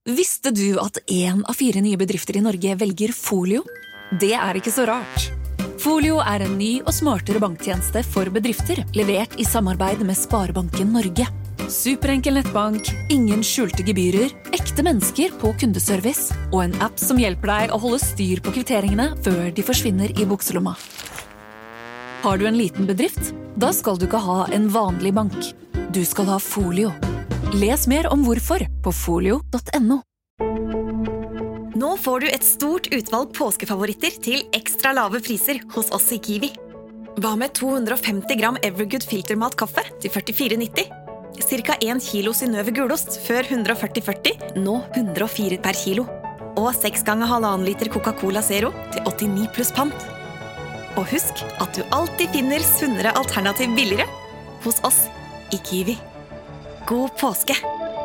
Visste du at 1 av 4 nye bedrifter I Norge velger Folio? Det ikke så rart. Folio en ny og smartere banktjeneste for bedrifter, levert I samarbeid med Sparebanken Norge. Superenkel nettbank, ingen skjulte gebyrer, ekte mennesker på kundeservice og en app som hjelper deg å holde styr på kvitteringene før de forsvinner I bukselomma. Har du en liten bedrift? Da skal du ikke ha en vanlig bank. Du skal ha Folio. Les mer om hvorfor på folio.no. Nå får du et stort utvalg påskefavoritter til ekstra lave priser hos oss I Kiwi. Hva med 250 gram Evergood filtermalt kaffe til 44,90? Cirka 1 kilo Synnøve gulost før 140,40, nå 104 per kilo. Og 6 ganger 1,5 liter Coca-Cola Zero til 89 pluss pant. Og husk at du alltid finner sunnere alternativ billigere hos oss I Kiwi. God påske!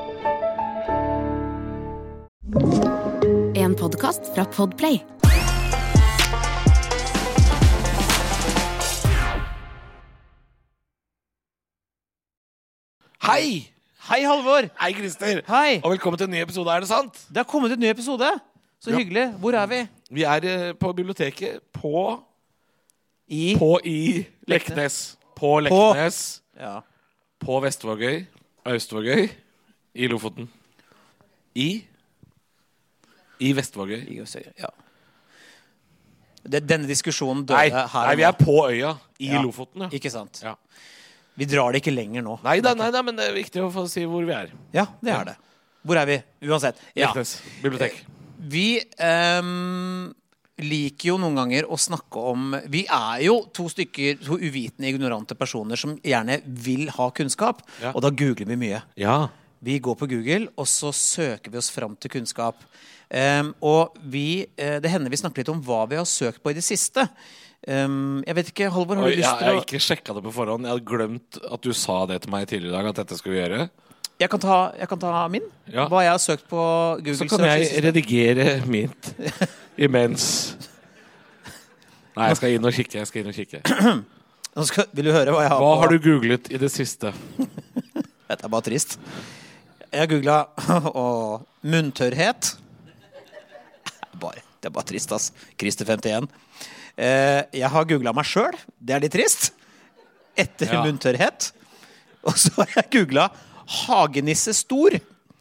En podcast fra Podplay. Hei! Hei, Halvor! Hei, Christer! Hei! Og velkommen til en ny episode, det sant? Det har kommet en ny episode. Så hyggelig. Hvor vi? Vi på biblioteket I Leknes. På Leknes. Ja. På Vestvågøy. Austvågøy. I Lofoten. I Vestvågøy. Ja. Denne diskusjonen døde her. Nei, vi på øya I Lofoten. Ja. Ikke sant? Ja. Vi drar det ikke lenger nå. Nei, men det viktig å få si hvor vi Ja, det det. Hvor vi? Uansett. Ja. Leknes. Bibliotek. Vi liker jo noen ganger å snakke om Vi jo to uvitende, ignorante personer som gjerne vil ha kunnskap, og da googler vi mye. Ja. Vi går på Google, og så søker vi oss fram til kunnskap. Og det hender vi snakker litt om hva vi har søkt på I det siste. Jeg vet ikke, Halvor, har du lyst til å... Jeg har ikke sjekket det på forhånd. Jeg hadde glemt at du sa det til meg tidligere I dag, at dette skulle vi gjøre. Jeg kan ta min. Ja. Hva jeg har søkt på Google. Så kan jeg redigere mitt imens. Nei, jeg skal inn og kikke. Vil du høre hva jeg har på? Hva har du googlet I det siste? Dette bare trist. Jeg har googlet munntørrhet. Det bare trist, ass. Christer 51. Jeg har googlet meg selv. Det litt trist. Etter munntørrhet. Og så har jeg googlet hagenisse stor.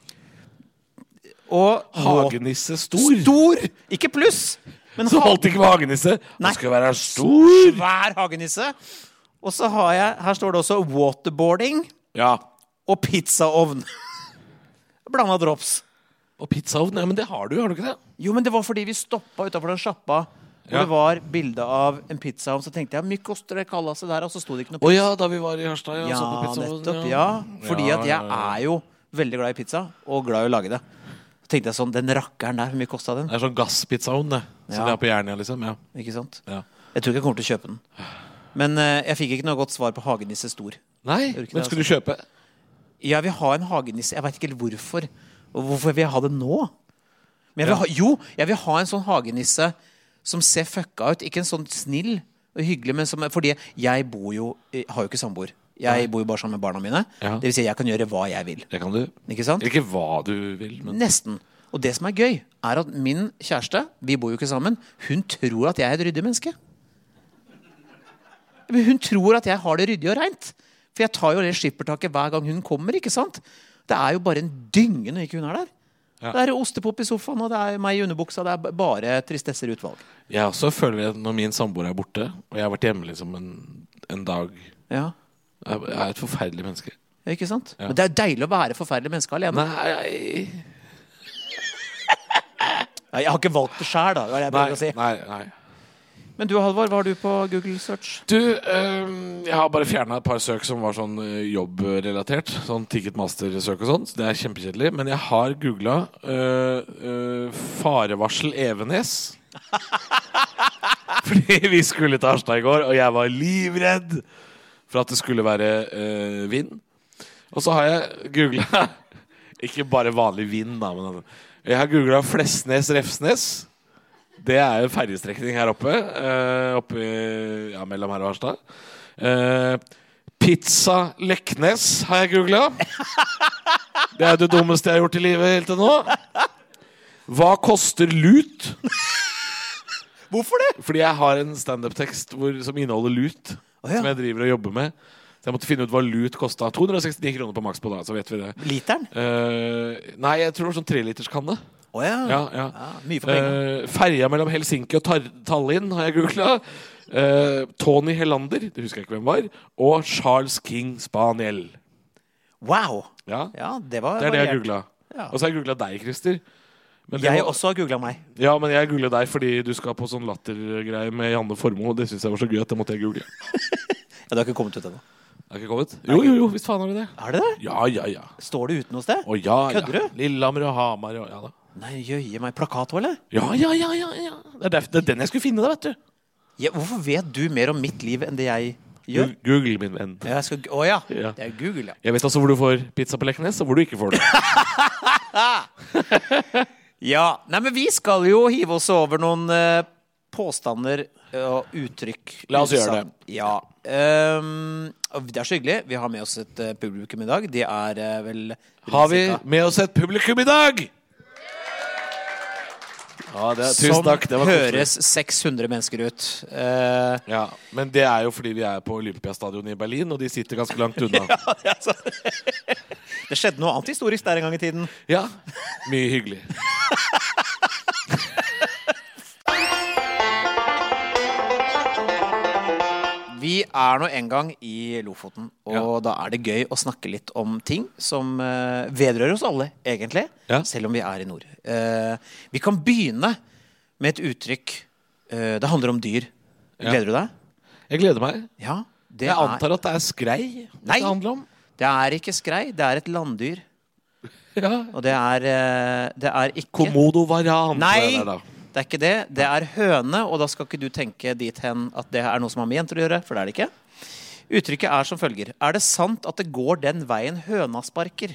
Og hagenisse stor? Stor! Ikke pluss. Men så holdt ikke med hagenisse? Nei. Det skal være stor. Svær hagenisse. Og så har jeg, her står det også waterboarding. Ja. Og pizzaovn. Blandet drops. Og pizzaovn, men det har du ikke det? Jo, men det var fordi vi stoppet utenfor den sjappa, hvor det var bilde av en pizzaovn, så tenkte jeg, mye koster det kallet der, og så stod det ikke noe pizza. Ja, da vi var I Harstad, ja, nettopp, fordi at jeg jo veldig glad I pizza, og glad I å lage det. Så tenkte jeg sånn, den rakkeren der, hvor mye kostet den? Det sånn gasspizzaovn, det, som vi har på Jernia, liksom, Ikke sant? Ja. Jeg tror ikke jeg kommer til å kjøpe den. Men jeg fikk ikke noe godt svar på hagenisse stor. Nei, men skulle du kjøpe? Jeg vil ha en hagenisse, jeg vet ikke hvorfor. Og hvorfor vil jeg ha det nå? Men jeg vil ha en sånn hagenisse som ser fucka ut. Ikke en sånn snill og hyggelig, men fordi jeg har jo ikke samboer. Jeg bor jo bare sammen med barna mine. Det vil si, jeg kan gjøre hva jeg vil. Det kan du. Ikke sant? Ikke hva du vil, men... Nesten. Og det som gøy, at min kjæreste, vi bor jo ikke sammen, hun tror at jeg et ryddig menneske. Men hun tror at jeg har det ryddig og rent. For jeg tar jo det skippertaket hver gang hun kommer, ikke sant? Det jo bare en dynge når ikke hun der. Ja. Det ostepop I sofaen, og det meg I underbuksa. Det bare tristesser utvalg. Jeg også føler at når min samboer borte, og jeg har vært hjemme liksom en dag, jeg et forferdelig menneske. Ja, ikke sant? Ja. Men det deilig å være forferdelig menneske alene. Nei. Jeg har ikke valgt det selv, da. Det jeg prøver å si. Nei. Men du, Halvor, hva har du på Google Search? Du, jeg har bare fjernet et par søk som var sånn jobbrelatert. Sånn Ticketmaster-søk og sånt. Det kjempekjedelig. Men jeg har googlet farevarsel Evenes. Fordi vi skulle til Harstad I går, og jeg var livredd for at det skulle være vind. Og så har jeg googlet ikke bare vanlig vind, da, men jeg har googlet Flesnes-Refsnes. Det en fergestrekning her oppe mellom her og Harstad. Pizza Leknes har jeg googlet. Det det dummeste jeg har gjort I livet helt til nå. Hva koster lut? Hvorfor det? Fordi jeg har en stand-up-tekst som inneholder lut, ja. som jeg driver og jobber med. Så jeg måtte finne ut hva lut kostet. 269 kroner på maks på da, så vet vi det. Literen? Nei, jeg tror det var sånn 3-literskanne. Ja. Ja. Mye for penger. Ferja mellom Helsinki og Tallinn har jeg googlet. Tony Helander, det husker jeg ikke hvem var, og Charles King Spaniel. Wow! Ja, det var det er det jeg variert. googlet. Ja. Og så har jeg googlet deg, Christer. Men Jeg også har googlet meg. Ja, men jeg googlet deg fordi du skal på sånn lattergreie med Janne Formoe. Det synes jeg var så gøy at det måtte jeg google. Ja, det har ikke kommet ut ennå. Det har ikke kommet? Jo, visst faen har det det. Er det det? Ja. Står det ute noe sted? Å ja. Kødder du? Lillehammer og Hamar og ja da. Nei, jøye meg. Plakat også, eller? Ja. Det er den jeg skulle finne det, vet du. Ja, hvorfor vet du mer om mitt liv enn det jeg gjør? Google, min venn. Ja. Ja. Det er Google, ja. Jeg vet også hvor du får pizza på Leknes, og hvor du ikke får det. Ja, nei, men vi skal jo hive oss over noen påstander og uttrykk. La oss gjøre det. Ja. Det er så hyggelig. Vi har med oss et publikum i dag. De er vel Har vi med oss et publikum i dag? Ja, tusen takk. Det var som høres 600 mennesker ut. Ja, men det er jo fordi vi er på Olympiastadion i Berlin, og de sitter ganske langt unna. Det skjedde noe annet historisk der en gang i tiden. Ja, mye hyggelig. Vi er nå en gang i Lofoten, og da er det gøy å snakke litt om ting som vedrører oss alle, egentlig, selv om vi er i nord. Vi kan begynne med et uttrykk. Det handler om dyr. Gleder du deg? Jeg gleder meg. Ja, jeg antar at det er skrei det handler om. Det er ikke skrei, det er et landdyr. Ja. Og det er ikke Komodo varan. Nei, det er ikke det. Det er høne, og da skal ikke du tenke dit hen at det er noe som har med jenter å gjøre, for det er det ikke. Uttrykket er som følger. Er det sant at det går den veien høna sparker?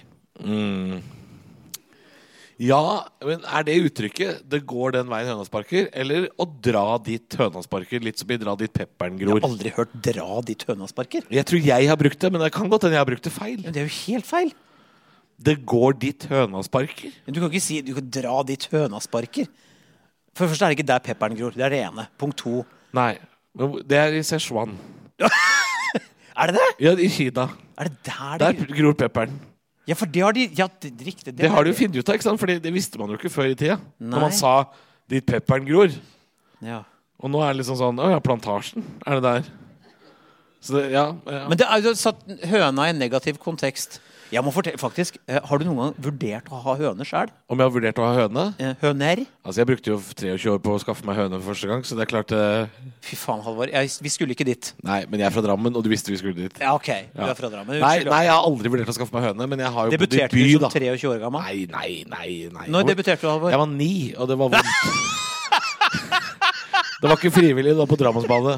Ja, men er det uttrykket det går den veien høna sparker, eller å dra dit høna sparker, litt som i dra dit pepperen gror? Jeg har aldri hørt dra dit høna sparker. Jeg tror jeg har brukt det, men det kan godt hende jeg har brukt det feil. Men det er jo helt feil. Det går dit høna sparker. Du kan ikke si du kan dra dit høna sparker. For det første er det ikke der pepperen gror. Det er det ene. Punkt 2. Nei, det er i Sichuan. Er det det? Ja, i Kina. Er det Der gror pepperen. Ja, for det har de... Ja, riktig. Det har de jo funnet ut av, ikke sant? For det visste man jo ikke før i tida. Nei. Når man sa dit pepperen gror. Ja. Og nå er det liksom sånn, plantasjen, er det der? Så det, ja. Men det er jo satt høna i en negativ kontekst. Jeg må fortelle, faktisk, har du noen gang vurdert å ha høne selv? Om jeg har vurdert å ha høne? Høner? Altså, jeg brukte jo 23 år på å skaffe meg høne for første gang, så det er klart... Fy faen, Halvor. Vi skulle ikke dit. Nei, men jeg er fra Drammen, og du visste vi skulle dit. Ja, ok. Du er fra Drammen. Nei, jeg har aldri vurdert å skaffe meg høne, men jeg har jo bodd i by, da. Debuterte du som 23 år gammel? Nei. Når debuterte du, Halvor? Jeg var 9, og det var vondt. Det var ikke frivillig da på Drammensbadet.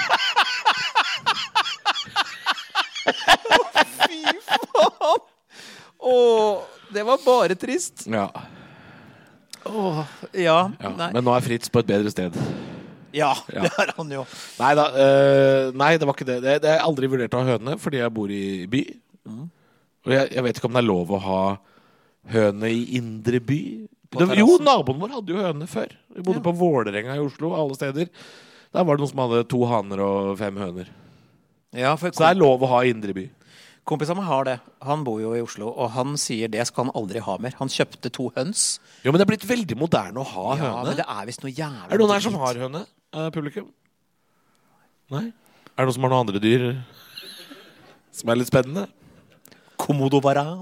Det var bare trist. Ja. Ja. Men nå er Fritz på et bedre sted. Ja, det er han jo. Nei, det var ikke det. Jeg har aldri vurdert å ha høne, fordi jeg bor i by. Og jeg vet ikke om det er lov å ha høne i indre by. Jo, naboen vår hadde jo høne før. Vi bodde på Vålerenga i Oslo, alle steder. Der var det noen som hadde 2 haner og 5 høner. Ja, så det er lov å ha i indre by. Kompisen min har det. Han bor jo i Oslo, og han sier det skal han aldri ha mer. Han kjøpte 2 høns. Jo, men det er blitt veldig moderne å ha høne. Ja, men det er visst noe jævlig. Er det noen her som har høne? Publikum? Nei? Er det noen som har noen andre dyr som er litt spennende? Komodo varan.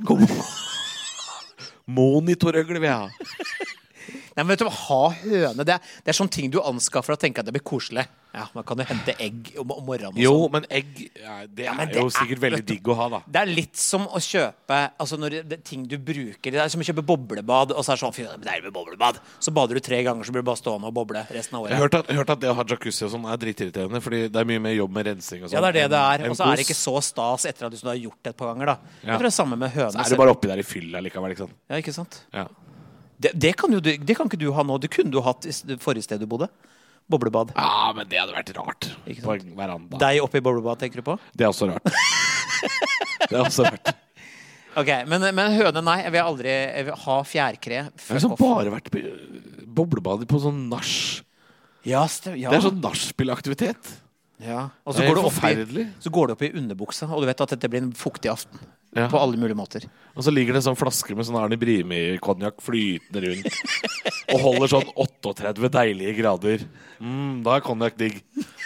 Monitorøgle vil jeg ha. Nei, men vet du, ha høne, det er sånn ting du anskaffer for å tenke at det blir koselig. Ja, man kan jo hente egg om morgenen og sånn. Jo, men egg, det er jo sikkert veldig digg å ha, da. Det er litt som å kjøpe, altså når det er ting du bruker, det er som å kjøpe boblebad, og så er det sånn, det er med boblebad. Så bader du 3 ganger, så blir du bare stående og boble resten av året. Jeg har hørt at det å ha jacuzzi og sånn er dritirriterende, fordi det er mye mer jobb med rensing og sånn. Ja, det er det er, og så er det ikke så stas etter at du har gjort det et par ganger, da. Jeg tror det er samme med høne. Så er du bare oppi der i fylla likevel, ikke sant? Ja, ikke sant? Ja. Det kan ikke du ha nå. Det kunne du hatt i det forrige sted du bodde. Boblebad. Ja, men det hadde vært rart. På en veranda. Deg oppi boblebad, tenker du på? Det er også rart. Det er også rart. Ok, men høne, nei. Jeg vil ha fjærkre. Jeg har liksom bare vært på boblebader på sånn nach. Ja. Det er sånn nachspielaktivitet. Ja. Og Det er helt forferdelig. så går du opp i underbuksa, og du vet at dette blir en fuktig aften. Ja. På alle mulige måter. Og så ligger det en sånn flaske med sånn Arne Brimi-konjakk flytende rundt. Og holder sånn 38 deilige grader. Da er konjakk digg.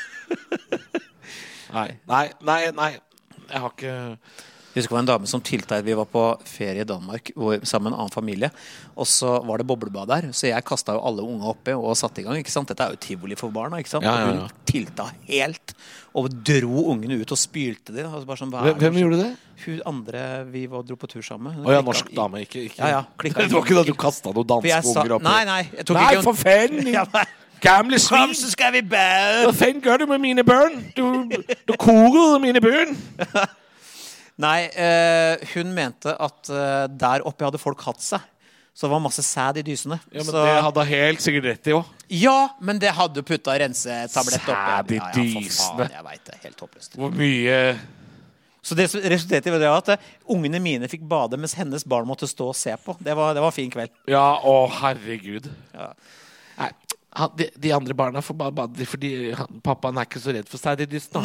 Nei. Jeg har ikke Jeg husker det var en dame som tiltalte. Vi var på ferie i Danmark sammen med en annen familie. Og så var det boblebad der. Så jeg kastet jo alle unge oppe og satte i gang. Ikke sant? Dette er jo tivoli for barna. Ikke sant? Ja. Og hun tilta helt. Og dro ungene ut og spylte dem. Altså bare sånn, Hvem gjorde det? Hun andre vi dro på tur sammen med. Å ja, norsk dame. Ikke. Ja, Det var ikke da du kastet noen danske unger oppi? Nei. Jeg tok Nei, ikke for faen! Ja, nei. Gamle svin! så skal vi bade! Hva faen gjør du med mine børn? Du koret mine børn! Nei, hun mente at der oppe hadde folk hatt seg. Så det var masse sæd i dysene. Ja, men så... det hadde helt sikkert rett i også. Ja, men det hadde putta rensetablett oppi. Sæd i for dysene. faen, jeg vet det, helt håpløst. Hvor mye... Så det resulterte i det at ungene mine fikk bade, mens hennes barn måtte stå og se på. Det var en fin kveld. Ja, herregud. Ja. Nei, de andre barna får bare bade fordi pappaen er ikke så redd for sæd i dysene.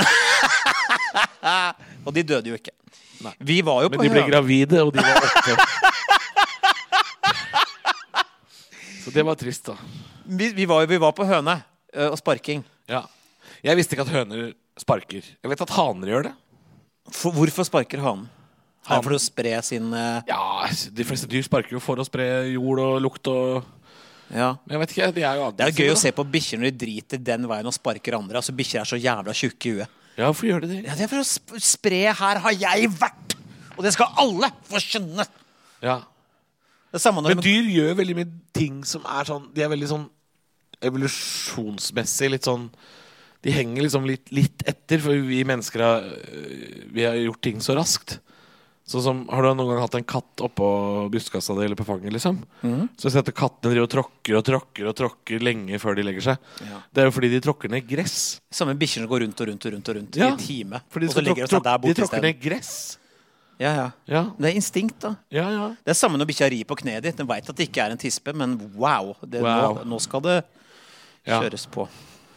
Og de døde jo ikke. Nei. Vi var jo Men på de ble Høne. gravide, og de var 8. Så det var trist, da. Vi var på høne og sparking. Ja. Jeg visste ikke at høner sparker. Jeg vet at haner gjør det. Hvorfor sparker hanen? Er det for å spre sin Ja, de fleste dyr sparker jo for å spre jord og lukt og... Ja. Men jeg vet ikke, de er jo Det er gøy å se på bikkjer når de driter den veien og sparker andre. Altså bikkjer er så jævla tjukke i huet. Ja, hvorfor gjør de det? Ja, det er for å spre 'her har jeg vært'. Og det skal alle få skjønne. Ja. Det er samme når Men dyr gjør veldig mye ting som er sånn... De er veldig sånn evolusjonsmessig litt sånn... De henger liksom litt etter, for vi mennesker vi har gjort ting så raskt. Sånn som, har du noen gang hatt en katt oppå brystkassa di eller på fanget, liksom? Så jeg ser at kattene driver og tråkker lenge før de legger seg. Ja. Det er jo fordi de tråkker ned gress. Samme bikkjer som går rundt i Ja, en time. Fordi Og så legger de seg der de borte i tråkker stedet. ned gress. Ja. Ja, Det er instinkt, da. ja. Det er samme når bikkja rir på kneet ditt. Den veit at det ikke er en tispe, men wow. Wow. Nå skal det Ja. kjøres på.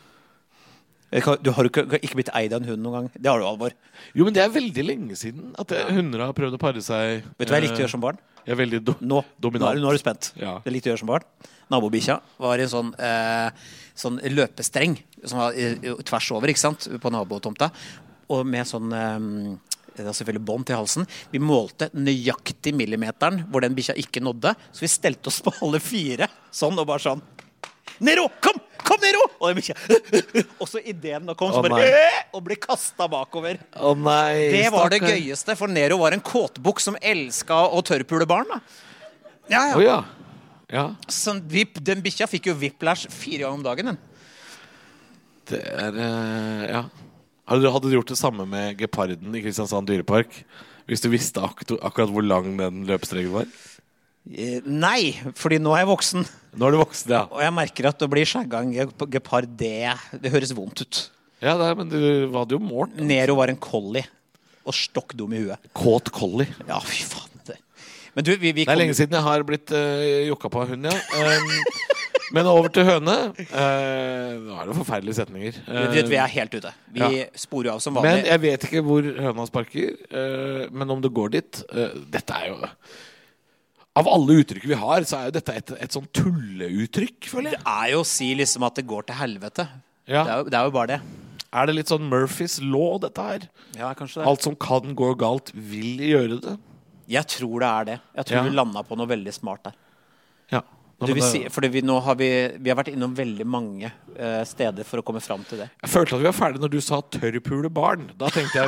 Du har jo ikke blitt eid av en hund noen gang. Det har du, Alvor. Jo, men det er veldig lenge siden at hunder har prøvd å pare seg. Vet du hva jeg likte å gjøre som barn? Jeg er veldig dominant. Nå er du spent. Ja. Det likte å gjøre som barn. Nabobikkja var i en sånn løpestreng som var tvers over, ikke sant, på nabotomta. Og med sånn det er selvfølgelig bånd til halsen. Vi målte nøyaktig millimeteren hvor den bikkja ikke nådde. Så vi stelte oss på alle 4 sånn og bare sånn. Nero! Kom, Nero! Og den bikkja og så ideen da kom, så bare og ble kastet bakover. Å nei, Det var det stakkar. gøyeste, for Nero var en kåtbukk som elsket å tørrpule barn. Da. Å ja. Ja. Så den bikkja fikk jo whiplash 4 ganger om dagen. Den. Det er ja. Hadde du gjort det samme med geparden i Kristiansand dyrepark? Hvis du visste akkurat hvor lang den løpestrengen var? Nei, fordi nå er jeg voksen. Nå er du voksen, ja. Og jeg merker at å bli skjegga en gepard, det høres vondt ut. Ja, men du hadde jo målt. Nero var en collie og stokk dum i huet. Kåt collie. Ja, fy faen. Men du, vi Det er lenge siden jeg har blitt jokka på hund, ja. Men over til høne. Nå er det forferdelige setninger. Vi er helt ute. Vi sporer av som Men vanlig. jeg vet ikke hvor høna sparker. Men om du går dit dette er jo av alle uttrykk vi har, så er jo dette et sånn tulleuttrykk, føler jeg. Det er jo å si liksom at det går til helvete. Ja. Det er jo bare det. Er det litt sånn Murphys law, dette her? Ja, kanskje det. Alt som kan gå galt, vil gjøre det. Jeg tror det er det. Jeg tror Ja. du landa på noe veldig smart der. Ja. Du vil si, fordi vi har vært innom veldig mange steder for å komme fram til det. Jeg følte at vi var ferdige når du sa tørrpule barn. Da tenkte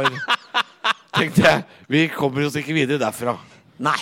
jeg vi kommer oss ikke videre derfra. Nei.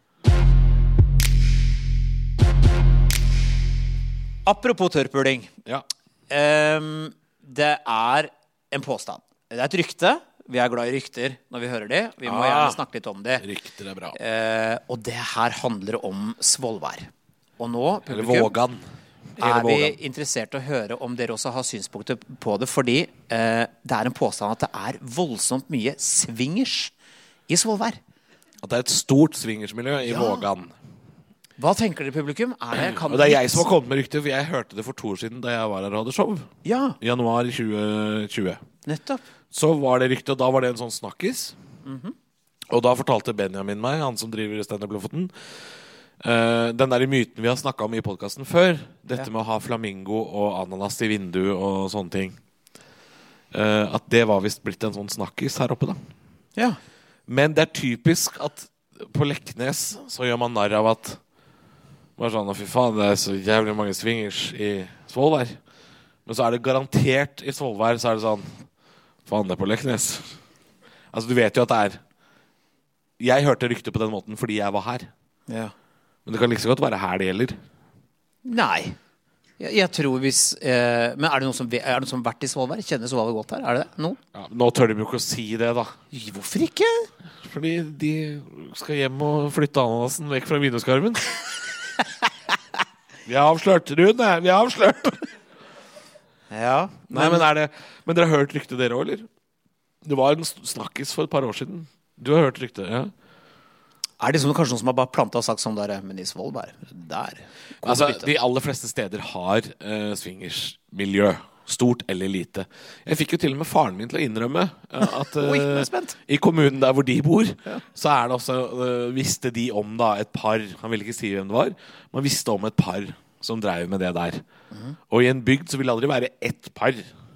Apropos tørrpuling. Ja. Det er en påstand. Det er et rykte. Vi er glad i rykter når vi hører de. Vi må gjerne snakke litt om det. Rykter er bra. Og det her handler om Svolvær. Og nå, Eller publikum, Vågan. er vi interessert i å høre om dere også har synspunkter på det, fordi det er en påstand at det er voldsomt mye swingers i Svolvær. At det er et stort swingersmiljø i Vågan. Hva tenker dere publikum? Og det er jeg som har kommet med rykter, for jeg hørte det for 2 år siden da jeg var her og hadde show. Ja, I januar 2020. nettopp. Så var det rykte, og da var det en sånn snakkis. Og da fortalte Benjamin meg, han som driver Stand-up Lofoten, den der myten vi har snakket om i podcasten før, dette med å ha flamingo og ananas i vinduet og sånne ting, at det var vist blitt en sånn snakkis her oppe da. Ja. Men det er typisk at på Leknes så gjør man narr av at bare sånn, fy faen, det er så jævlig mange swingers i Svolvær. Men så er det garantert i Svolvær, så er det sånn, faen, det er på Leknes. Altså, du vet jo at det er. Jeg hørte rykter på den måten fordi jeg var her. Ja. Men det kan like så godt være her det gjelder. Nei. Jeg tror hvis men er det noen som har vært i Svolvær? Kjenner Svolvær godt her? Er det det? Ja, nå tør de jo ikke å si det da. Hvorfor ikke? Fordi de skal hjem og flytte ananasen vekk fra vinduskarmen. Vi har avslørt, Rune. Vi har avslørt. Ja. Nei, men dere har hørt ryktet dere også, eller? Det var en snakkis for et par år siden. Du har hørt ryktet, ja? Er det kanskje noen som har bare plantet og sagt sånn der, men i Svolvær, der. Altså, de aller fleste steder har swingersmiljø. Stort eller lite. Jeg fikk jo til og med faren min til å innrømme at i kommunen der hvor de bor, så er det også, visste de om da et par, han ville ikke si hvem det var, man visste om et par som drev med det der. Og i en bygd så vil det aldri være ett par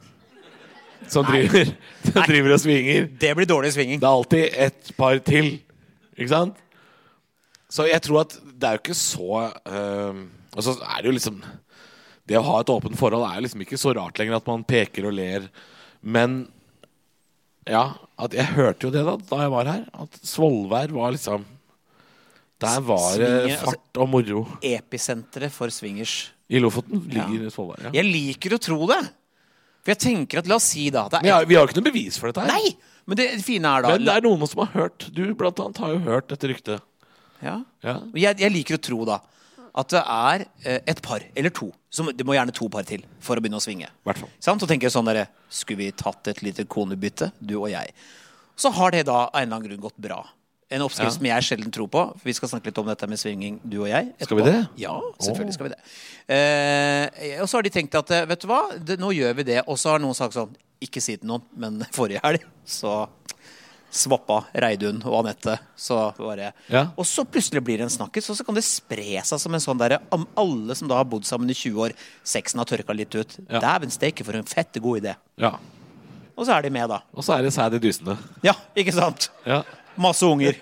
som driver og svinger. Det blir dårlig svinging. Det er alltid ett par til. Ikke sant? Så jeg tror at det er jo ikke så og så er det jo liksom det å ha et åpent forhold er jo liksom ikke så rart lenger at man peker og ler. Men ja, at jeg hørte jo det da jeg var her, at Svolvær var liksom der var det fart og moro. Episenteret for swingers. I Lofoten ligger Svolvær, ja. Jeg liker å tro det. For jeg tenker at, la oss si da vi har jo ikke noe bevis for dette her. Nei, men det fine er da men det er noen som har hørt. Du blant annet har jo hørt dette ryktet. Ja. Ja. Jeg liker å tro da at det er et par eller to. Det må gjerne 2 par til for å begynne å svinge. Hvertfall. Så tenker jeg sånn der, skulle vi tatt et lite konebytte, du og jeg? Så har det da av en eller annen grunn gått bra. En oppskrift som jeg sjelden tror på. For vi skal snakke litt om dette med svinging, du og jeg. Skal vi det? Ja, selvfølgelig skal vi det. Og så har de tenkt at, vet du hva, nå gjør vi det. Og så har noen sagt sånn, ikke si til noen, men forrige helg, så svappa Reidun og Anette. Så var det. Ja. Og så plutselig blir det en snakkes, og så kan det spre seg som en sånn der, alle som da har bodd sammen i 20 år, sexen har tørket litt ut. Ja. Dæven steike for en fette god idé. Ja. Og så er de med da. Og så er det sæd i dysene. Ja, ikke sant? Ja. Masse unger.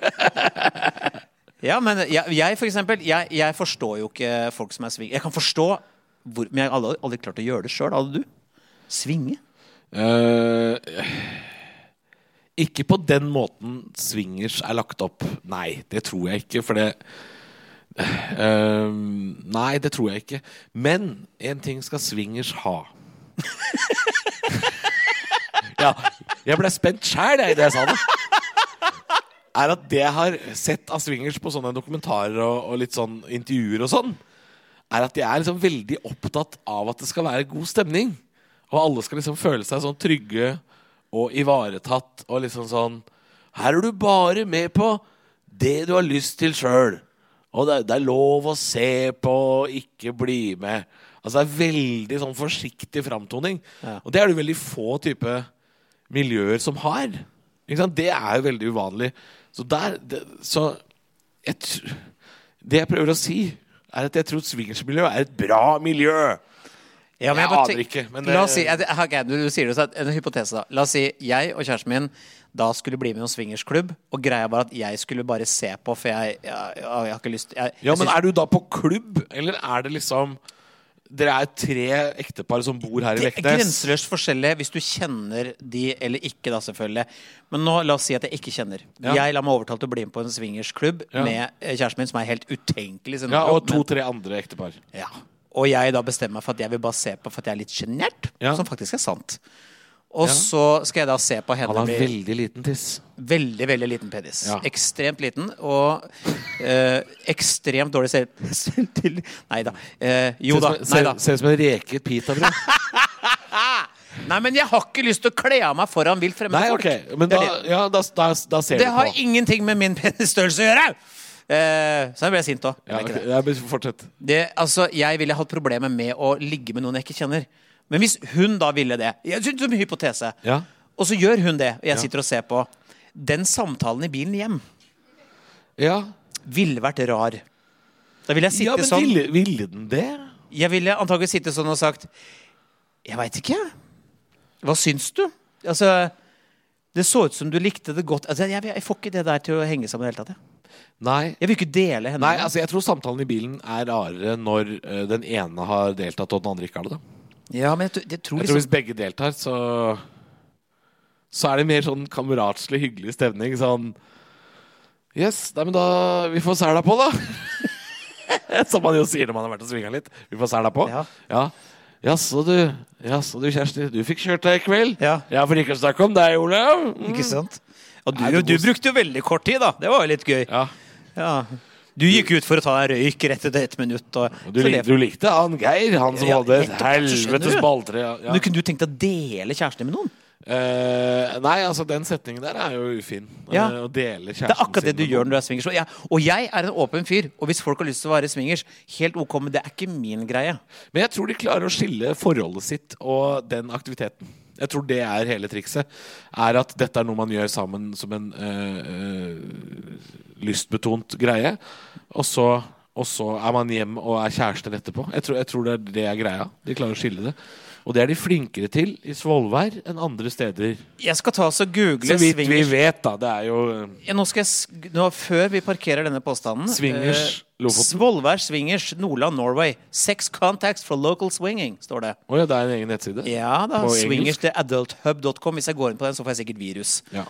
Ja, men jeg for eksempel, jeg forstår jo ikke folk som er sving. Jeg kan forstå, men jeg har aldri klart å gjøre det selv. Hadde du? Svinge? Ikke på den måten swingers er lagt opp. Nei, det tror jeg ikke, for det nei, det tror jeg ikke. Men en ting skal swingers ha. Ja, jeg ble spent selv i det jeg sa det. Er at det jeg har sett av swingers på sånne dokumentarer og litt sånn intervjuer og sånn, er at de er liksom veldig opptatt av at det skal være god stemning. Og alle skal liksom føle seg sånn trygge og ivaretatt og liksom sånn, her er du bare med på det du har lyst til selv. Og det er lov å se på, ikke bli med. Altså det er veldig sånn forsiktig framtoning. Ja. Og det er det veldig få type miljøer som har. Ikke sant? Det er jo veldig uvanlig. Så det jeg prøver å si er at jeg tror swingersmiljø er et bra miljø. Ja, men jeg aner ikke. Men la oss si, du sier det så en hypotese da. La oss si, jeg og kjæresten min da skulle bli med i en swingersklubb, og greia var at jeg skulle bare se på, for jeg har ikke lyst. Men er du da på klubb, eller er det liksom dere er 3 ektepar som bor her i Leknes? Det er grenseløst forskjellig hvis du kjenner de eller ikke da selvfølgelig. Men nå la oss si at jeg ikke kjenner. Ja. Jeg la meg overtalt til å bli med på en swingersklubb med kjæresten min som er helt utenkelig. Ja, og 2-3 andre ektepar. Ja. Og jeg da bestemmer meg for at jeg vil bare se på for at jeg er litt genert, som faktisk er sant. Og så skal jeg da se på henne. Han har veldig liten tiss. Veldig, veldig liten penis. Ja. Ekstremt liten, og ekstremt dårlig selv til. Neida. Jo da, neida. Ser ut som en reket pitabrød. Nei, men jeg har ikke lyst til å kle av meg foran vilt fremmede Nei, folk. ok. Men da ser Det du har på. ingenting med min penisstørrelse å gjøre! Så jeg ble sint også. Ja, ok. Ja, men fortsett. Jeg ville hatt problemer med å ligge med noen jeg ikke kjenner. Men hvis hun da ville det, jeg synes det er en hypotese, Ja. og så gjør hun det, og jeg sitter og ser på, den samtalen i bilen hjem Ja, ville vært rar. Da ville jeg sitte men sånn. ville den det? Jeg ville antagelig sitte sånn og sagt, jeg vet ikke. Hva syns du? Altså, det så ut som du likte det godt. Altså, jeg får ikke det der til å henge sammen i det hele tatt. Nei. Jeg vil ikke dele henne. Nei, altså jeg tror samtalen i bilen er rarere når den ene har deltatt og den andre ikke har det. Da. Ja, men jeg tror Jeg tror hvis begge deltar, så er det mer sånn kameratslig, hyggelig stemning. Sånn yes, nei, men da vi får sæla på, da. Som man jo sier når man har vært og svinga litt. Vi får sæla på. Ja. Jaså du, Kjersti, du fikk kjørt deg i kveld? Ja. For ikke å snakke om deg, Olav. Ikke sant? Og Nei, du brukte jo veldig kort tid, da. Det var jo litt gøy. Ja. Du gikk ut for å ta deg røyk rett etter 1 minutt. Og Du likte han Geir, han som hadde et nettopp, helvetes balltre. Ja. Men kunne du tenkt deg å dele kjæresten med noen? Nei, altså den setningen der er jo ufin. Ja. Å dele kjæresten Det er akkurat det sin du med gjør noen. når du er swingers. Og jeg er en åpen fyr. Og hvis folk har lyst til å være swingers, helt ok, men det er ikke min greie. Men jeg tror de klarer å skille forholdet sitt og den aktiviteten. Jeg tror det er hele trikset. Er at dette er noe man gjør sammen som en lystbetont greie. Og så er man hjem og er kjærester etterpå. Jeg tror det er greia. De klarer å skille det. Og det er de flinkere til i Svolvær enn andre steder. Jeg skal ta oss og google Så vidt vi swingers. vet, da. Det er jo Nå før vi parkerer denne påstanden Swingers, Lofoten. Svolvær Swingers, Nordland, Norway. 6 contacts for local swinging, står det. Å ja, det er en egen nettside? Ja da, På swingers engelsk? til adulthub.com. Hvis jeg går inn på den, så får jeg sikkert virus. Ja.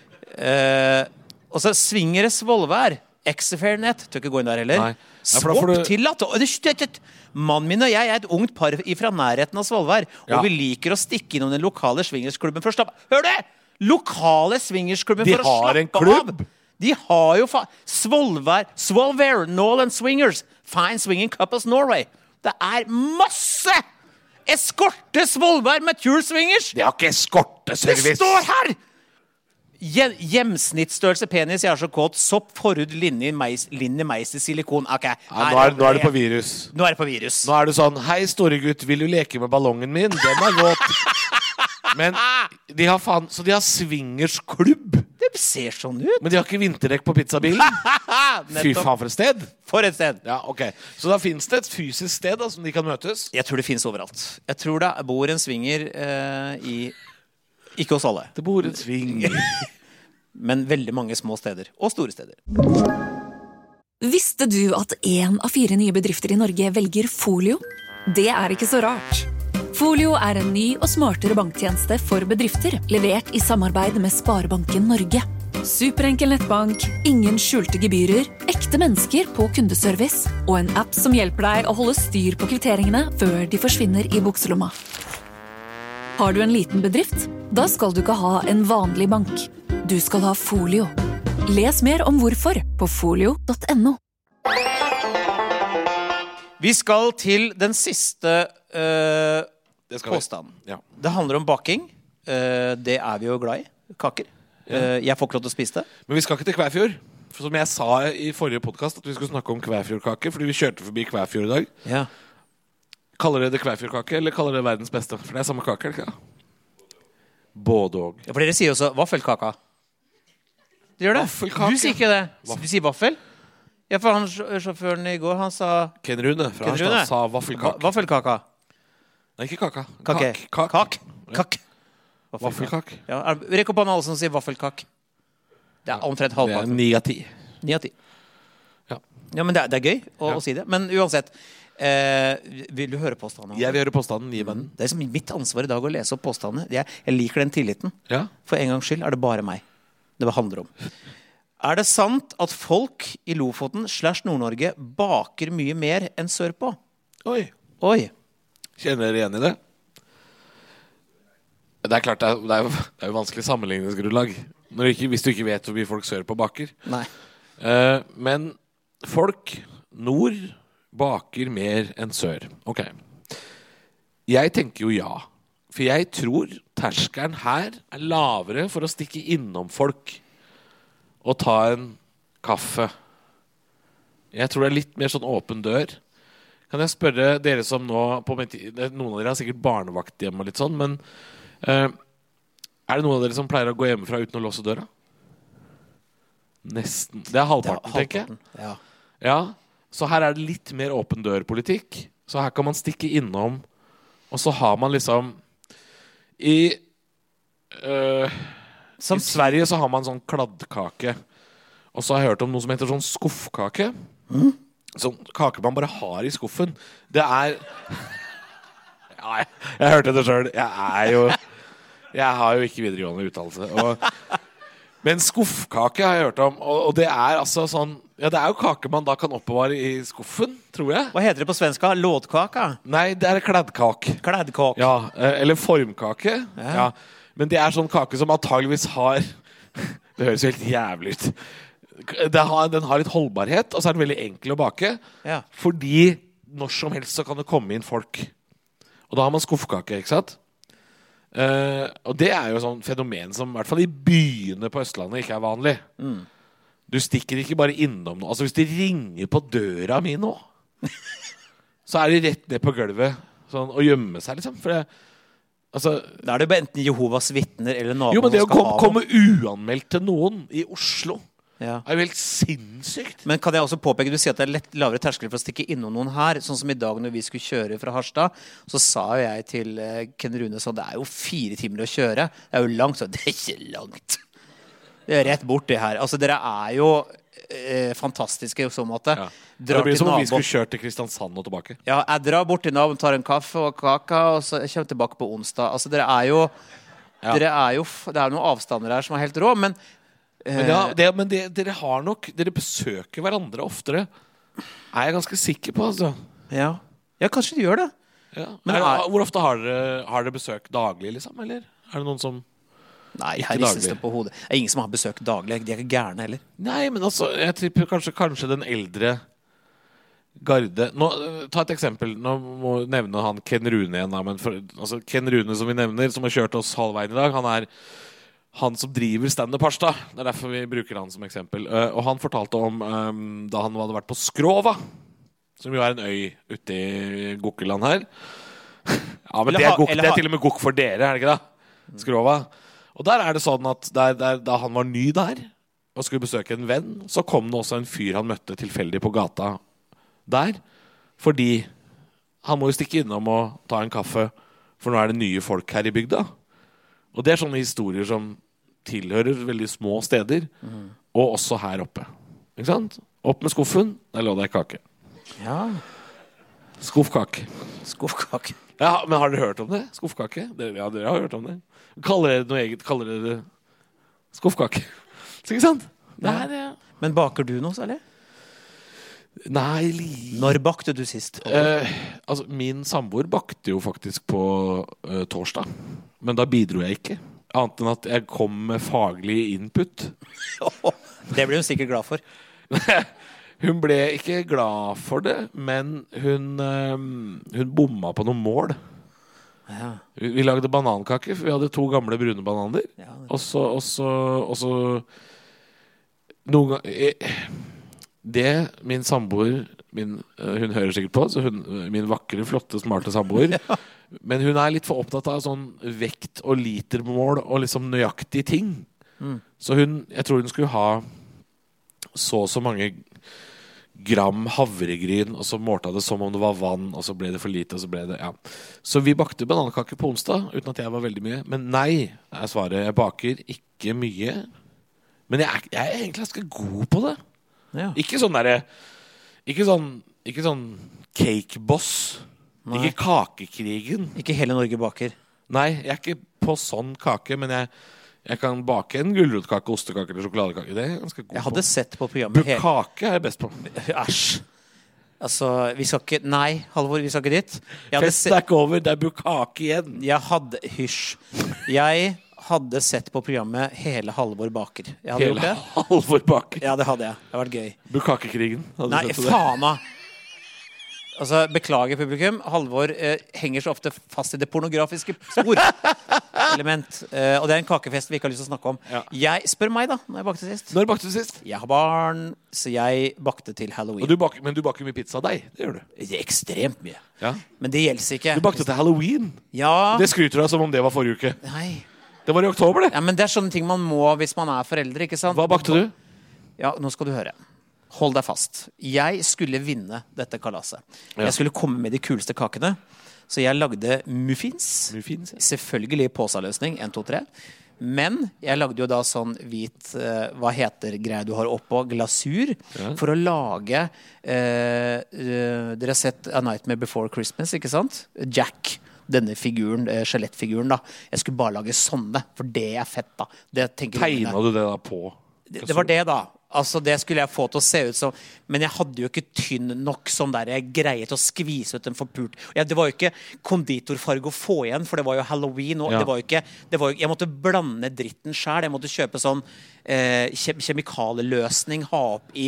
Og så Swingere Svolvær. Exafairnet. Tør ikke gå inn der heller. Nei. Ja, for da får Swap du- tillatt. Mannen min og jeg er et ungt par fra nærheten av Svolvær. Ja. Og vi liker å stikke innom den lokale swingersklubben for å slappe. Hør det! Lokale swingersklubben De for å har en slappe klubb? av. De har jo Svolvær, Norland Swingers. Fine Swinging Couples Norway. Det er masse eskorte Svolvær Mature Swingers. De har ikke eskorteservice! Det står her! Hjemsnittsstørrelse penis, jeg er så kåt. Sopp, forhud, linje, meis i silikon. Ok, Ja, nå er det på virus. Nå er det på virus. Nå er det sånn: hei, store gutt, vil du leke med ballongen min? Den er våt. Men de har Så de har swingersklubb. Det ser sånn ut. Men de har ikke vinterdekk på pizzabilen? Fy Nettopp. faen, for et sted! For et sted. Ja, ok. Så da finnes det et fysisk sted da, som de kan møtes? Jeg tror det finnes overalt. Jeg tror det bor en swinger i Ikke hos alle, Det bor en swinger. men veldig mange små steder. Og store steder. Visste du at 1 av 4 nye bedrifter i Norge velger Folio? Det er ikke så rart. Folio er en ny og smartere banktjeneste for bedrifter, levert i samarbeid med Sparebanken Norge. Superenkel nettbank, ingen skjulte gebyrer, ekte mennesker på kundeservice og en app som hjelper deg å holde styr på kvitteringene før de forsvinner i bukselomma. Har du en liten bedrift? Da skal du ikke ha en vanlig bank. Du skal ha Folio. Les mer om hvorfor på folio.no. Vi skal til den siste Det skal vi. påstanden. Ja. Det handler om baking. Det er vi jo glad i. Kaker. Jeg får ikke lov til å spise det. Men vi skal ikke til Kvæfjord. For som jeg sa i forrige podcast, at vi skulle snakke om Kvæfjordkake, fordi vi kjørte forbi Kvæfjord i dag. Ja. Kaller dere det Kvæfjordkake, eller kaller dere det verdens beste? For det er samme kake, eller ikke? Både og. Ja, for dere sier jo også vaffelkaka. Dere gjør det? Vaffelkake. Du sier ikke det. Du sier vaffel? Ja, for han sjåføren i går, han sa Ken Rune fra Ken Rune? Harstad sa vaffelkake. Vaffelkaka. Nei, ikke kaka. Kake. Kak. Kak. Vaffelkake. Ja, rekk opp hånda alle som sier vaffelkak. Det er omtrent Det er halvparten. 9 av 10. 9 av 10. Ja. Ja, men det er gøy å Ja. si det. Men uansett, vil du høre påstandene? Jeg vil høre påstanden. Gi meg den. Det er liksom mitt ansvar i dag å lese opp påstandene. Jeg liker den tilliten. Ja. For en gangs skyld er det bare meg det handler om. Er det sant at folk i Lofoten / Nord-Norge baker mye mer enn sørpå? Oi. Oi. Kjenner dere igjen i det? Det er klart, det er jo vanskelig sammenligningsgrunnlag hvis du ikke vet hvor mye folk sørpå baker. Nei. Men folk nord baker mer enn sør. Ok. Jeg tenker jo ja. For jeg tror terskelen her lavere for å stikke innom folk og ta en kaffe. Jeg tror det litt mer sånn åpen dør. Kan jeg spørre dere som nå noen av dere har sikkert barnevakt hjemme og litt sånn, men er det noen av dere som pleier å gå hjemmefra uten å låse døra? Nesten. Det er halvparten, tenker jeg. Ja. Så her er det litt mer åpen dør-politikk. Så her kan man stikke innom, og så har man liksom I Sverige så har man sånn kladdkake. Og så har jeg hørt om noe som heter sånn skuffkake. Sånn kake man bare har i skuffen. Det er ja, jeg hørte det selv. Jeg har jo ikke videregående utdannelse. Men skuffkake har jeg hørt om. Og det er altså sånn ja, det er jo kake man da kan oppbevare i skuffen, tror jeg. Hva heter det på svenska? Lådkaka? Nei, det er kladdkake. Kladdkake. Ja, eller formkake. Ja. Men det er sånn kake som antageligvis har det høres jo helt jævlig ut. Den har litt holdbarhet, og så er den veldig enkel å bake. Ja. Fordi når som helst så kan det komme inn folk. Og da har man skuffkake, ikke sant? Og det er jo sånn fenomen som i hvert fall i byene på Østlandet ikke er vanlig. Du stikker ikke bare innom noe. Altså hvis de ringer på døra mi nå, så er de rett ned på gulvet sånn, og gjemme seg, liksom. For det altså, da er det jo enten Jehovas vitner eller naboen. Jo, men det å komme uanmeldt til noen i Oslo er jo helt sinnssykt. Men kan jeg også påpeke, du sier at det er lavere terskel for å stikke innom noen her. Sånn som i dag når vi skulle kjøre fra Harstad, så sa jo jeg til Ken Rune sånn, det er jo 4 timer å kjøre. Det er jo langt, så det er ikke langt. Det er rett bort det her. Altså dere er jo fantastiske i så måte. Ja. Det blir som om vi skulle kjørt til Kristiansand og tilbake. Ja, jeg drar bort til naboen, tar en kaffe og kaka, og så jeg kommer tilbake på onsdag. Altså dere er jo det er noen avstander her som er helt rå, men dere har nok dere besøker hverandre oftere. Er jeg ganske sikker på, altså. Ja, kanskje de gjør det. Ja. Men hvor ofte har dere besøk daglig, liksom? Eller er det noen som Nei, her ristes det på hodet. Det er ingen som har besøk daglig. De er ikke gærne heller. Nei, men altså, jeg tipper kanskje den eldre garde nå, ta et eksempel. Nå må jeg nevne han Ken Rune igjen, men altså, Ken Rune som vi nevner, som har kjørt oss halvveien i dag, han er han som driver stand-up Harstad. Det er derfor vi bruker han som eksempel. Og han fortalte om da han hadde vært på Skrova, som jo er en øy ute i Gokkeland her. Ja, men det er til og med Gokk for dere, er det ikke da? Skrova. Og der er det sånn at da han var ny der og skulle besøke en venn, så kom det også en fyr han møtte tilfeldig på gata der, fordi han må jo stikke innom og ta en kaffe, for nå er det nye folk her i bygda. Og det er sånne historier som tilhører veldig små steder, og også her oppe. Ikke sant? Opp med skuffen, der lå det kake. Ja. Skuffkake. Ja, men har dere hørt om det? Skuffkake? Ja, dere har hørt om det. Kaller dere noe eget? Kaller dere skuffkake? Ikke sant? Ja. Men baker du noe, særlig? Nei, Når bakte du sist? Altså, min samboer bakte jo faktisk på torsdag. Men da bidro jeg ikke. Annet enn at jeg kom med faglig input. Det ble hun sikkert glad for. Hun ble ikke glad for det, men hun bomma på noen mål. Ja. Vi lagde banankake, for vi hadde 2 gamle brune bananer. Ja, og så noen ganger det min samboer hun hører sikkert på, så min vakre, flotte, smarte samboer. Ja. Men hun er litt for opptatt av sånn vekt og litermål og liksom nøyaktige ting. Så jeg tror hun skulle ha så mange gram havregryn, og så målte det som om det var vann, og så ble det for lite, og så ble det, ja. Så vi bakte banankake på onsdag, uten at jeg var veldig mye. Men nei, er svaret. Jeg baker ikke mye. Men jeg er egentlig ganske god på det. Ja. Ikke sånn derre Ikke sånn cakeboss. Ikke kakekrigen. Ikke hele Norge baker. Nei, jeg er ikke på sånn kake, men jeg kan bake en gulrotkake, ostekake eller sjokoladekake. Det er jeg ganske god på. Jeg hadde sett på programmet Bukake er jeg best på. Æsj. Altså, vi skal ikke Nei, Halvor, vi skal ikke dit. Festen er ikke over, det er bukake igjen. Jeg hadde sett på programmet Hele Halvor baker. Hele Halvor baker? Ja, det hadde jeg. Det hadde vært gøy. Bukakekrigen? Nei, faen meg. Altså, beklager publikum. Halvor henger så ofte fast i det pornografiske spor. Element. Og det er en kakefest vi ikke har lyst til å snakke om. Ja. Spør meg da, når jeg bakte sist. Når bakte du sist? Jeg har barn, så jeg bakte til Halloween. Men du baker mye pizza av deg. Det gjør du. Det er ekstremt mye. Ja. Men det gjelder ikke. Du bakte til Halloween. Ja. Det skryter du av som om det var forrige uke. Nei. Det var i oktober, det. Ja, men det er sånne ting man må hvis man er foreldre, ikke sant? Hva bakte du? Ja, nå skal du høre. Hold deg fast. Jeg skulle vinne dette kalaset. Ja. Jeg skulle komme med de kuleste kakene. Så jeg lagde muffins. Muffins, ja. Selvfølgelig påsaløsning, 1, 2, 3. Men jeg lagde jo da sånn hvit, hva heter greia du har oppå, glasur, for å lage, dere har sett A Nightmare Before Christmas, ikke sant? Jack, denne figuren, skjelettfiguren da. Jeg skulle bare lage sånne, for det er fett da. Tegnet du det da på? Det var det da. Altså, det skulle jeg få til å se ut som. Men jeg hadde jo ikke tynn nok sånn der greie til å skvise ut en forpult. Det var jo ikke konditorfarge å få igjen, for det var jo Halloween. Og det var jo ikke, jeg måtte blande dritten selv. Jeg måtte kjøpe sånn kjemikaleløsning, ha opp i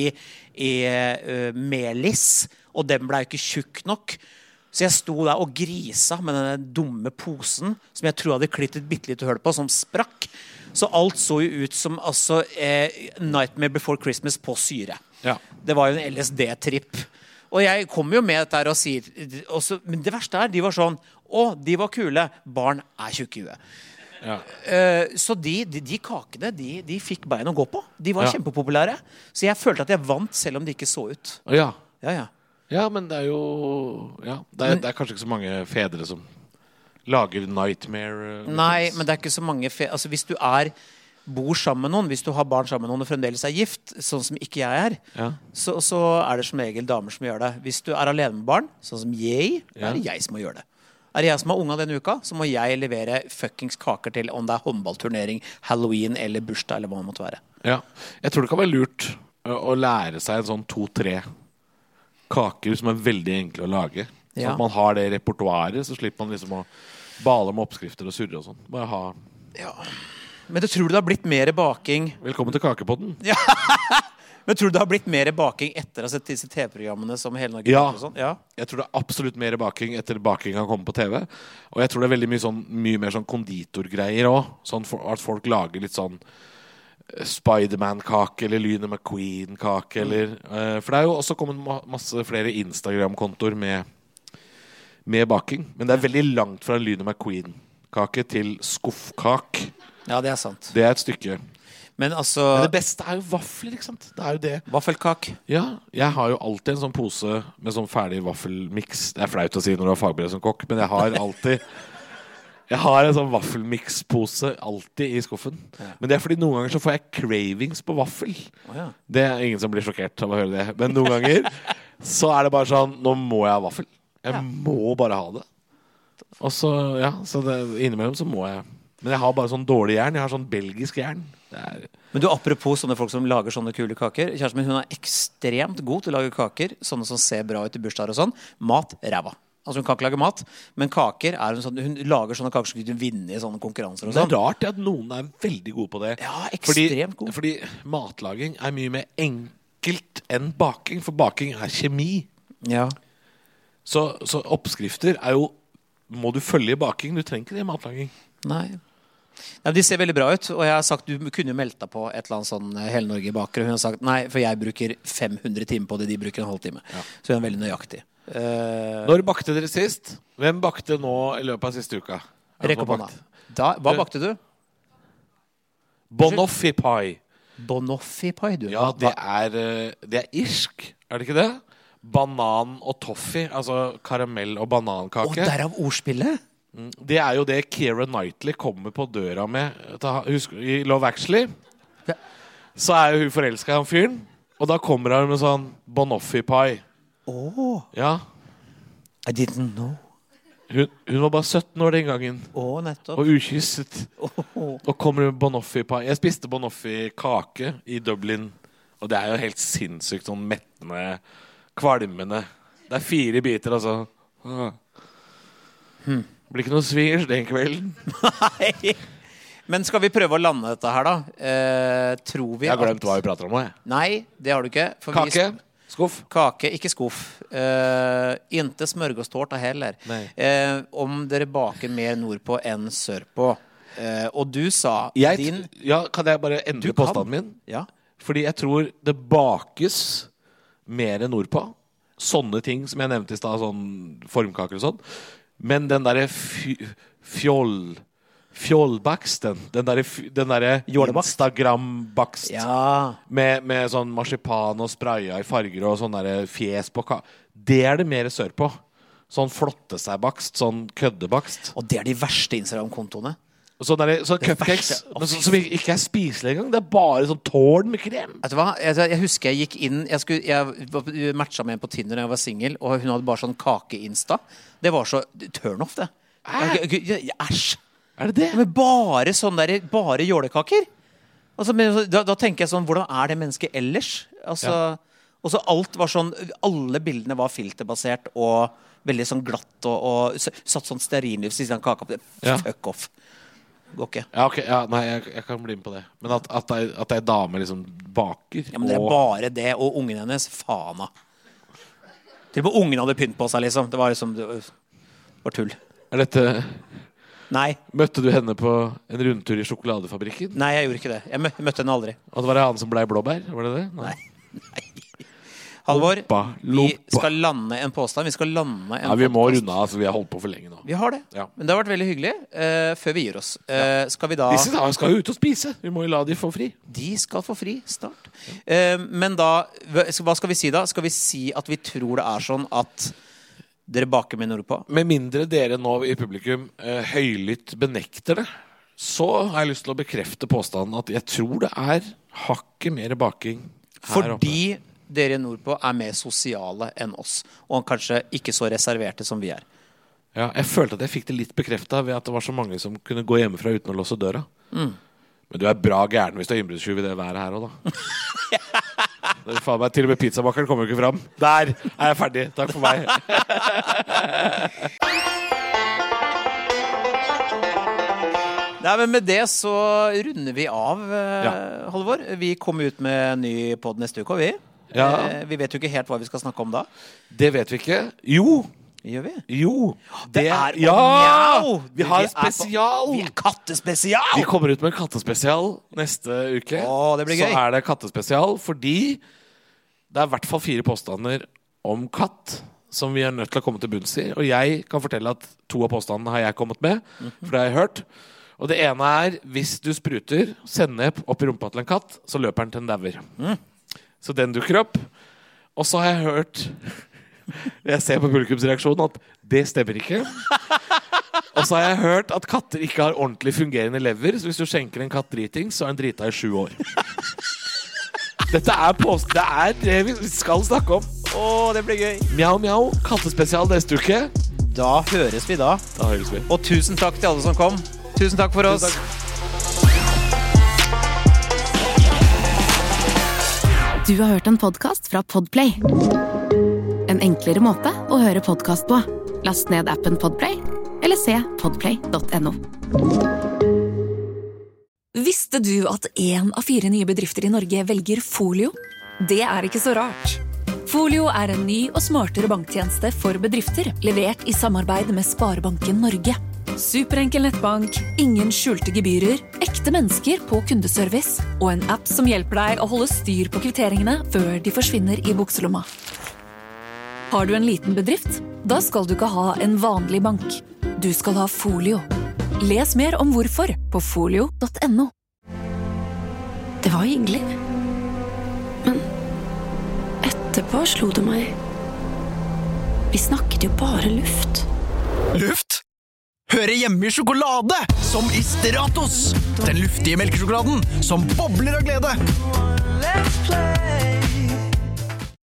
melis. Og den ble jo ikke tjukk nok. Så jeg sto der og grisa med denne dumme posen, som jeg tror hadde klitt et bittelitt høl på, som sprakk. Så alt så jo ut som altså, Nightmare Before Christmas på syre. Ja. Det var jo en LSD-tripp. Og jeg kommer jo med dette her og sier også, men det verste er, de var sånn de var kule, barn er tjukke i huet. Ja. Så de kakene de fikk bein å gå på. De var kjempepopulære. Så jeg følte at jeg vant selv om de ikke så ut. Ja, men det er jo det er kanskje ikke så mange fedre som lager Nightmare. Nei, men det er ikke så mange altså hvis du bor sammen med noen, hvis du har barn sammen med noen og fremdeles er gift, sånn som ikke jeg så er det som regel damer som gjør det. Hvis du er alene med barn, sånn som jeg, er det jeg som må gjøre det. Er det jeg som har unga denne uka, så må jeg levere fuckings kaker til om det er håndballturnering, Halloween eller bursdag eller hva det måtte være. Ja, jeg tror det kan være lurt å lære seg en sånn 2-3 kaker som er veldig enkle å lage. Sånn at man har det repertoaret, så slipper man liksom å bale med oppskrifter og surre og sånn. Bare ha... Ja. Men tror du det har blitt mer baking... Velkommen til Kakepodden. Ja. Men tror du det har blitt mer baking etter å ha sett disse TV-programmene som Hele Norge og sånn? Ja. Jeg tror det er absolutt mer baking etter baking kan komme på TV. Og jeg tror det er veldig mye mer sånn konditorgreier også. Sånn at folk lager litt sånn Spider-Man-kake eller Lyne McQueen-kake eller... For det er jo også kommet masse flere Instagram-kontoer med baking. Men det er veldig langt fra Lyne McQueen-kake til skuffkak. Ja, det er sant. Det er et stykke. Men altså... Men det beste er jo vafler, ikke sant? Det er jo det. Vaffelkak. Ja, jeg har jo alltid en sånn pose med sånn ferdig vaffelmix. Det er flaut å si når du har fagbrev som kokk, men jeg har alltid... Jeg har en sånn vaffelmix-pose alltid i skuffen. Ja. Men det er fordi noen ganger så får jeg cravings på vaffel. Det er ingen som blir sjokkert av å høre det. Men noen ganger så er det bare sånn, nå må jeg ha vaffel. Jeg må bare ha det. Og så, så innimellom så må jeg. Men jeg har bare sånn dårlig jern. Jeg har sånn belgisk jern. Men du, apropos sånne folk som lager sånne kule kaker. Kjæresten min, hun er ekstremt god til å lage kaker. Sånne som ser bra ut i bursdager og sånn. Mat, ræva. Altså hun kan ikke lage mat, men kaker hun lager sånne kaker som kunne vinne i sånne konkurranser og sånn. Det er rart at noen er veldig gode på det. Ja, ekstremt god. Fordi matlaging er mye mer enkelt enn baking, for baking er kjemi. Ja. Så oppskrifter er jo, må du følge baking, du trenger ikke det i matlaging. Nei, de ser veldig bra ut, og jeg har sagt, du kunne jo melde deg på et eller annet sånn Hele Norge baker, og hun har sagt, nei, for jeg bruker 500 timer på det, de bruker en halv time. Ja. Så hun er veldig nøyaktig. Når bakte dere sist? Hvem bakte nå i løpet av siste uka? Rekk opp hånda. Hva bakte du? Banoffee pie. Banoffee pie, du? Ja, det er irsk, er det ikke det? Banan og toffee, altså karamell og banankake. Derav ordspillet? Det er jo det Keira Knightley kommer på døra med. Husk, i Love Actually så er jo hun forelsket i han fyren, og da kommer han med sånn Banoffee pie. Ja. I didn't know. Hun var bare 17 år den gangen. Nettopp. Og ukysset. Og kommer med Banoffee pie. Jeg spiste Banoffee kake i Dublin, og det er jo helt sinnssykt sånn mettende, kvalmende. Det er 4 biter, altså. Blir ikke noe svingers den kvelden. Nei. Men skal vi prøve å lande dette her da? Tror vi Jeg har glemt hva vi prater om nå, jeg. Nei, det har du ikke. Kake? Skuff. Kake, ikke skuff. Inte smørgåstårta heller. Om dere baker mer nordpå enn sørpå. Og du sa kan jeg bare endre påstanden min? Ja. Fordi jeg tror det bakes mer nordpå. Sånne ting som jeg nevnte i sted, sånn formkaker og sånn. Men den der fjollbaksten, den der Instagram-bakst med sånn marsipan og spraya i farger og sånn der fjes på det det mer sør på. Sånn flotte seg bakst, sånn køddebakst. Og det de verste Instagram-kontoene. Sånn cupcakes som ikke spiselige engang. Det bare sånn tårn med krem. Vet du hva? Jeg husker jeg gikk inn Jeg matcha med en på Tinder da jeg var single, og hun hadde bare sånn kake-insta. Det var så turn off, det. Æsj. Er det det? Men bare jålekaker. Altså, da tenker jeg sånn, hvordan er det mennesket ellers? Altså, og så alt var sånn, alle bildene var filterbasert og veldig sånn glatt og satt sånn stearinlys i den kaka. Fuck off. Går ikke. Nei, jeg kan bli med på det. Men at ei dame liksom baker. Ja, men det bare det, og ungen hennes, faen da. Til og med ungen hadde pynt på seg, liksom. Det var liksom, det var tull. Er dette... Nei. Møtte du henne på en rundtur i sjokoladefabrikken? Nei, jeg gjorde ikke det. Jeg møtte henne aldri. Og det var han som ble blåbær? Var det det? Nei. Halvor, vi skal lande en påstand. Vi skal lande en vi må runde av, vi har holdt på for lenge nå. Vi har det, men det har vært veldig hyggelig. Før vi gir oss skal vi da... Disse skal jo ut og spise. Vi må jo la de få fri. De skal få fri snart. Men da, hva skal vi si da? Skal vi si at vi tror det er sånn at dere baker med nordpå? Med mindre dere nå i publikum høylytt benekter det, så har jeg lyst til å bekrefte påstanden at jeg tror det er hakket mer baking her oppe. Fordi dere nordpå er mer sosiale enn oss, og kanskje ikke så reserverte som vi er. Ja, jeg følte at jeg fikk det litt bekreftet ved at det var så mange som kunne gå hjemmefra uten å låse døra. Men du er bra gæren hvis du er innbruddstyv i det været her også da. Faen meg, til og med pizzabakeren kommer jo ikke fram. Der er jeg ferdig, takk for meg. Nei, men med det så runder vi av, Halvor. Vi kommer ut med en ny podd neste uke, vi. Vi vet jo ikke helt hva vi skal snakke om da. Det vet vi ikke. Jo. Gjør vi? Jo. Det er vi har en spesial. Vi er kattespesial. Vi kommer ut med en kattespesial neste uke. Det blir gøy. Så er det kattespesial fordi det er i hvert fall 4 påstander om katt som vi er nødt til å komme til bunns i. Og jeg kan fortelle at 2 av påstandene har jeg kommet med, for det har jeg hørt. Og det ene er, hvis du spruter sennep opp i rumpa til en katt, så løper den til en dauer. Så den dukker opp. Og så har jeg hørt, jeg ser på publikumsreaksjonen, at det stemmer ikke. Og så har jeg hørt at katter ikke har ordentlig fungerende lever, så hvis du skjenker en katt driting, så er den drita i 7 år. Dette er det vi skal snakke om. Det blir gøy. Mjau, mjau, kattespesial neste uke. Da høres vi da. Og tusen takk til alle som kom. Tusen takk for oss. Du har hørt en podcast fra Podplay. En enklere måte å høre podcast på. Last ned appen Podplay, eller se podplay.no. Visste du at 1 av 4 nye bedrifter i Norge velger Folio? Det er ikke så rart. Folio er en ny og smartere banktjeneste for bedrifter, levert i samarbeid med Sparebanken Norge. Superenkel nettbank, ingen skjulte gebyrer, ekte mennesker på kundeservice og en app som hjelper deg å holde styr på kvitteringene før de forsvinner i bukselomma. Har du en liten bedrift? Da skal du ikke ha en vanlig bank. Du skal ha Folio. Les mer om hvorfor på folio.no. Det var hyggelig. Men etterpå slo det meg. Vi snakket jo bare luft. Luft? Høre hjemme i sjokolade, som i Stratos. Den luftige melkesjokoladen som bobler av glede.